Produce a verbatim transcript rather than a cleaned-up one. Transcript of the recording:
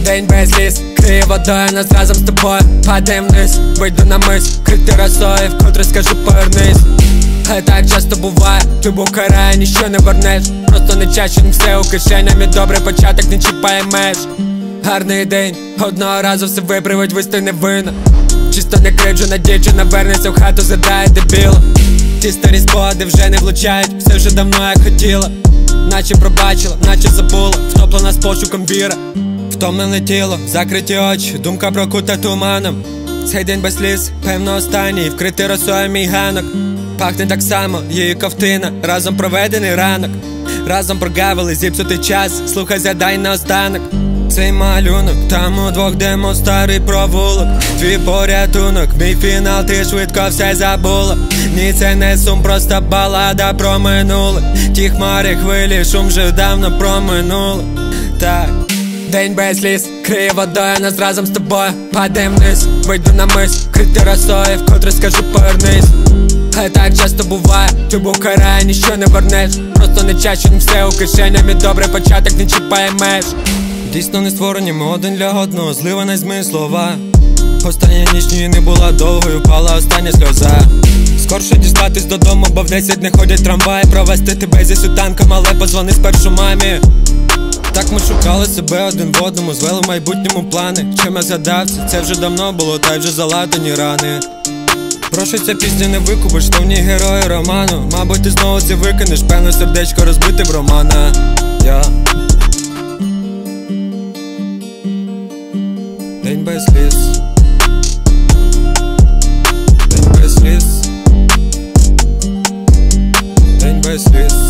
День без ліс, криє водою, нас разом з тобою падаєм вниз. Вийду на мис, крити росою, вкотре скажу повернись. А так часто буває, любов карає, ніщо не вернеш. Просто не чаще, не все у кишеням, і добрий початок не чіпає меж. Гарний день, одного разу все виправить, висти не винна. Чисто не криджена дівчина вернеться в хату, задає дебіла. Ті старі спогади вже не влучають, все вже давно як хотіла. Наче пробачила, наче забула, втоплена з пошуком віра. Втомлене тіло, закриті очі, думка прокута туманом. Цей день без сліз, певно останній, вкритий росою мій ганок. Пахне так само, її ковтина, разом проведений ранок. Разом прогавили зіпсутий час, слухай, згадай наостанок. Цей малюнок, там удвох демо старий провулок. Твій порятунок, мій фінал, ти швидко все забула. Ні, це не сум, просто балада про минуле. Ті хмари, хвилі, шум вже давно проминули. Так. День без ліс, криє водою, нас разом з тобою падаєм вниз. Вийду на мис, крити росою, вкотре скажу повернись. А так часто буває, любов карає, ніщо не вернеш. Просто не чаще, не все у кишеням, і добрий початок не чіпає меж. Дійсно не створені ми один для одного, зливана з мої слова. Остання ніч ні не була довгою, пала остання сльоза. Скорше дістатись додому, бо в десять не ходять трамваї. Провести тебе зі світанком, але подзвони спершу мамі. Так ми шукали себе один в одному, звели в майбутньому плани. Чим я згадав це, це вже давно було, та й вже заладені рани. Прошу, ця пісня не викупиш, штовні герої роману. Мабуть, ти знову це викинеш, певно сердечко розбите в романа. Я День без ліс, день без ліс, день без ліс.